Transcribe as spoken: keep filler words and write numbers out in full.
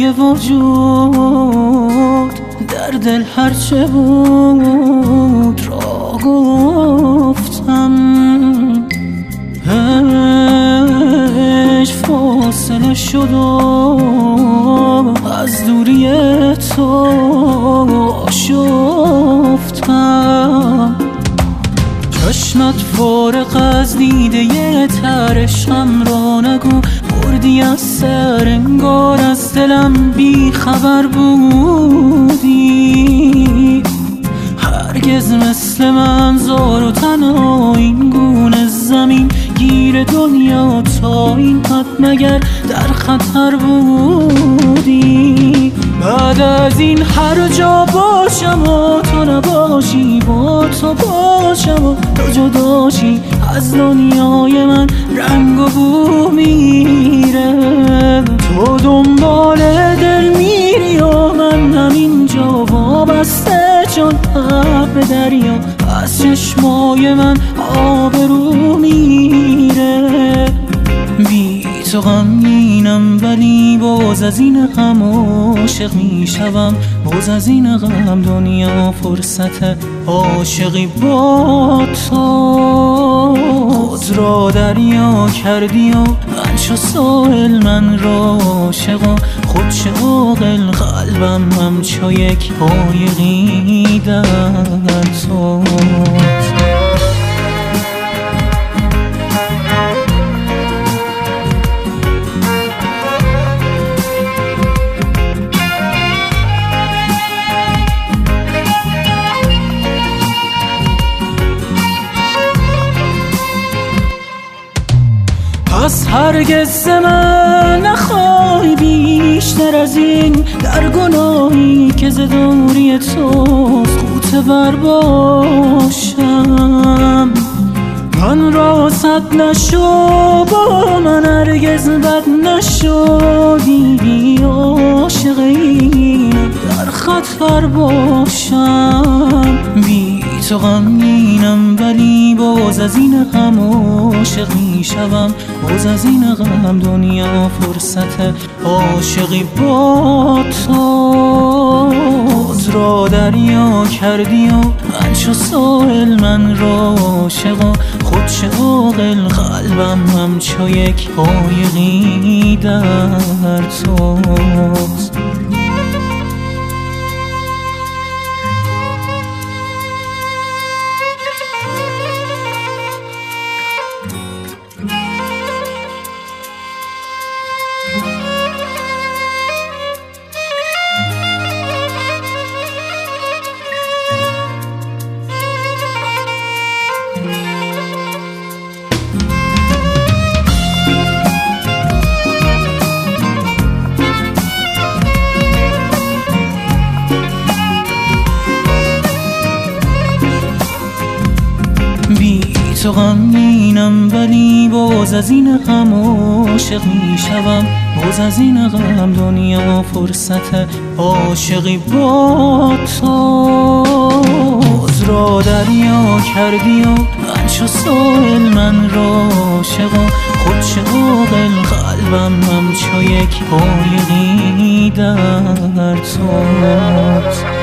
های وجود در دل هرچه بود را گفتم، هیچ فاصله شد و از دوری تو آشفتم. چشمت فارغ از دیده تر عشقم را نگو، بردی از سر انگار از دلم بی خبر بودی. هرگز مثل من زار و تنها این گونه زمین گیر دنیا تا این حد مگر در خطر بودی. بعد از این هر جا باشم و تو نباشی، با تو باشم و تو جداشی، از دنیای من رنگ و بو میره. تو دنبال دل میری و من همینجا وابسته چون آب دریا، از چشمای من آبرو میره. بی تو غمگینم ولی باز از این غم عاشق میشوم، باز از این غم دنیا فرصت عاشقی با تو. خود را دریا کردی و من چو ساحل من را عاشق و خود چه عاقل، قلبم همچو یک قایقی در تو. پس هرگز من نخواهی بیشتر از این، در گناهی که ز دوری توست غوطه ور باشم. من را صد نشو با من هرگز بد نشدی، عاشقی در خطر باشم. بی تو غمگینم ولی باز از این غم عاشق میشوم، باز از این غم دنیا فرصت عاشقی با تو. خود را دریا کردی و من چو ساحل من را عاشق و خود چه عاقل، قلبم همچو یک قایقی در توست. بی تو غمگینم ولی باز از این غم عاشق میشوم، باز از این غم دنیا فرصت عاشقی با تو. خود را دریا کردی و من چو ساحل من را عاشق و خود چه عاقل، قلبم همچو یک قایقی در توست.